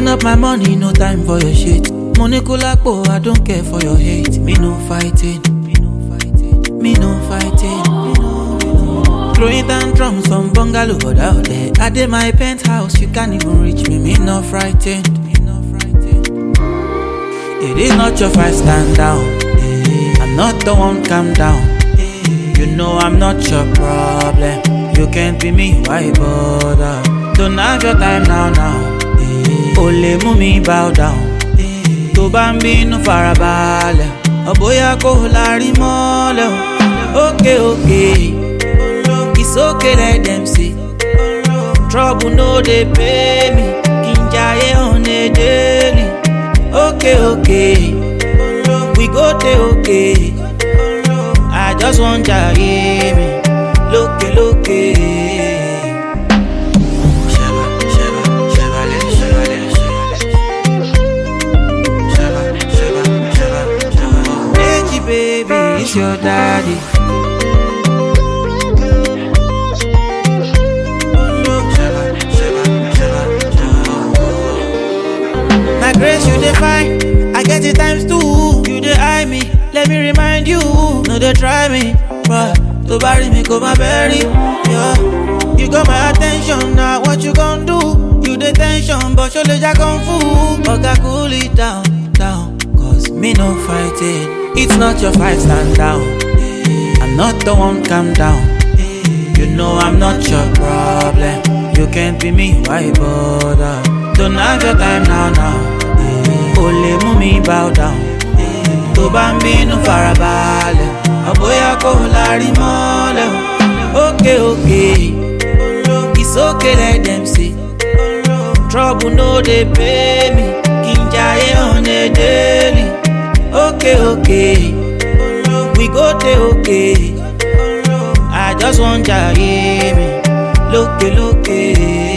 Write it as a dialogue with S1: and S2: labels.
S1: Counting up my money, no time for your shit. Money kulakpo, I don't care for your hate. Me no fighting. Me no fighting. Throwing tantrums from bungalow but out there. I did my penthouse, you can't even reach me. Me no frightened. It is not your fight, stand down. I'm not the one, calm down. You know I'm not your problem. You can't be me, why bother? Don't have your time now. Ole mumi bow down. To bambino farabalẹ̀. Oboya ko lari mole. Okay. It's okay, let them see. Trouble no they pay me. Kinjaye on a daily. Okay. We go there, okay. I just want ya hear me. Look. Hey, baby, it's your daddy. My grace, you define. I get it times two. You dey eye me. Let me remind you. No, they try me. But to bury me, go my berry. Yeah. You got my attention. Now what you gon' do? You the tension, but your legs kung fu. Okay, cool it down. Cause me no fighting. It's not your fight, stand down. I'm not the one, calm down. You know I'm not your problem. You can't be me, why bother? Don't have your time now. Ole mumi bow down. To bambino farabalẹ̀. Oboya ko lari mole. Okay. It's okay, let them see. Trouble no they pay me. Kinjaye on a daily. Okay. We go there, okay. I just want ya hear me. Look.